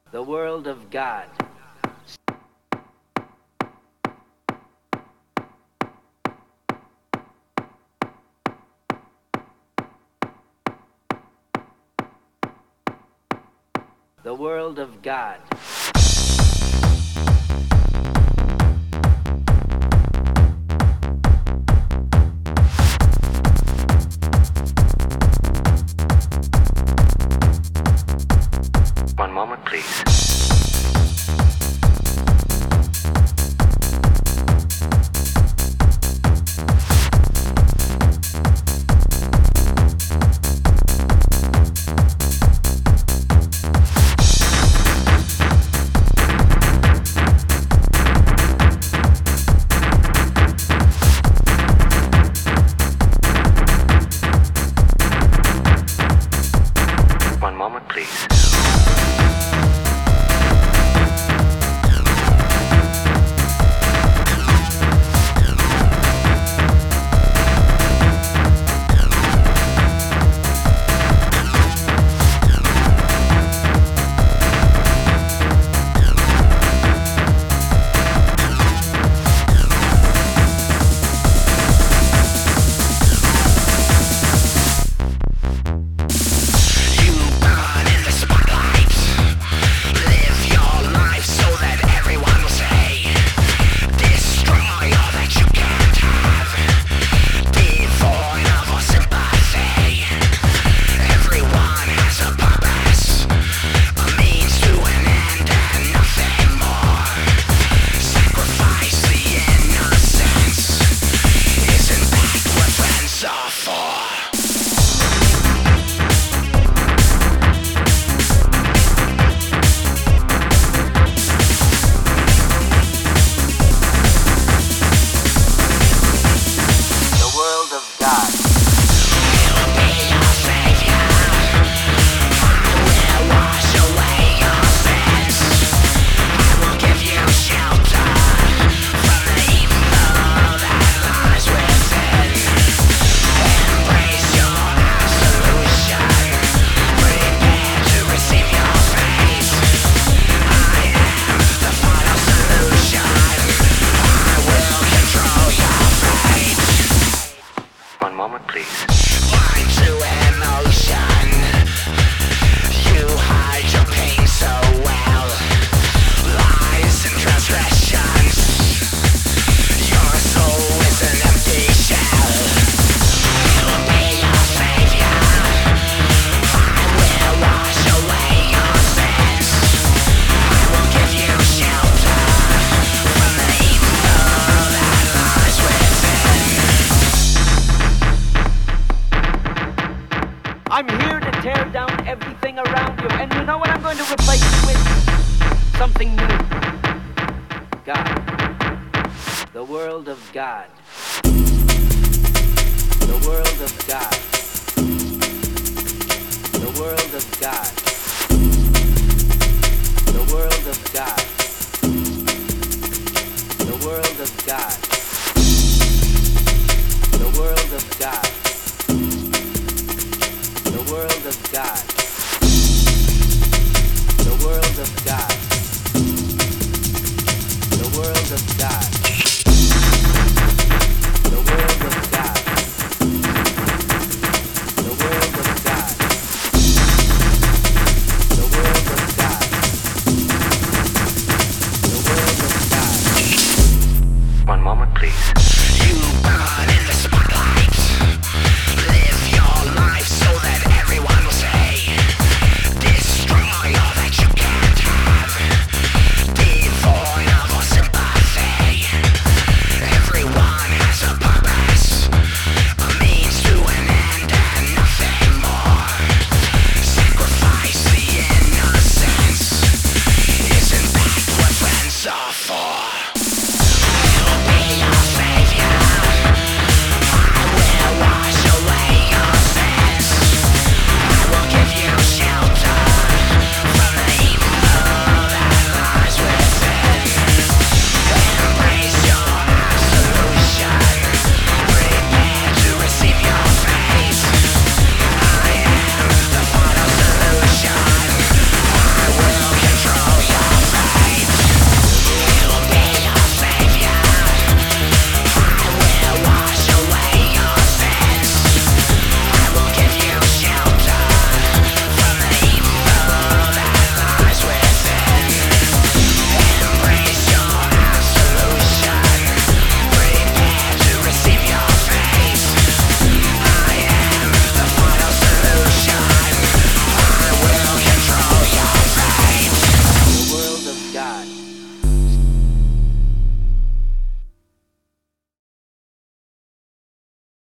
The world of God. The world of God. One moment, please. One moment, please. One moment, please. Blind to emotion, you hide your pain so well. Lies and transgressions, your soul is an empty shell. I'll be your savior, I will wash away your sins. I will give you shelter from the evil that lies within. I'm here to tear down everything around you, and you know what I'm going to replace it with? Something new. God. The world of God. The world of God.